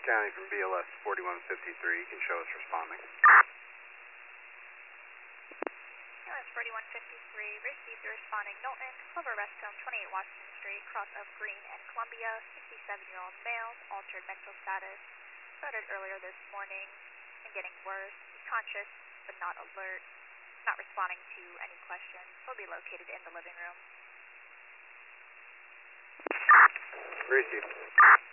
County from BLS 4153. You can show us responding. BLS 4153, received a responding Knowlton, Clover Rest Home, 28 Washington Street, cross of Green and Columbia, 67-year-old male, altered mental status. Started earlier this morning and getting worse. He's conscious but not alert. Not responding to any questions. He'll be located in the living room. Received.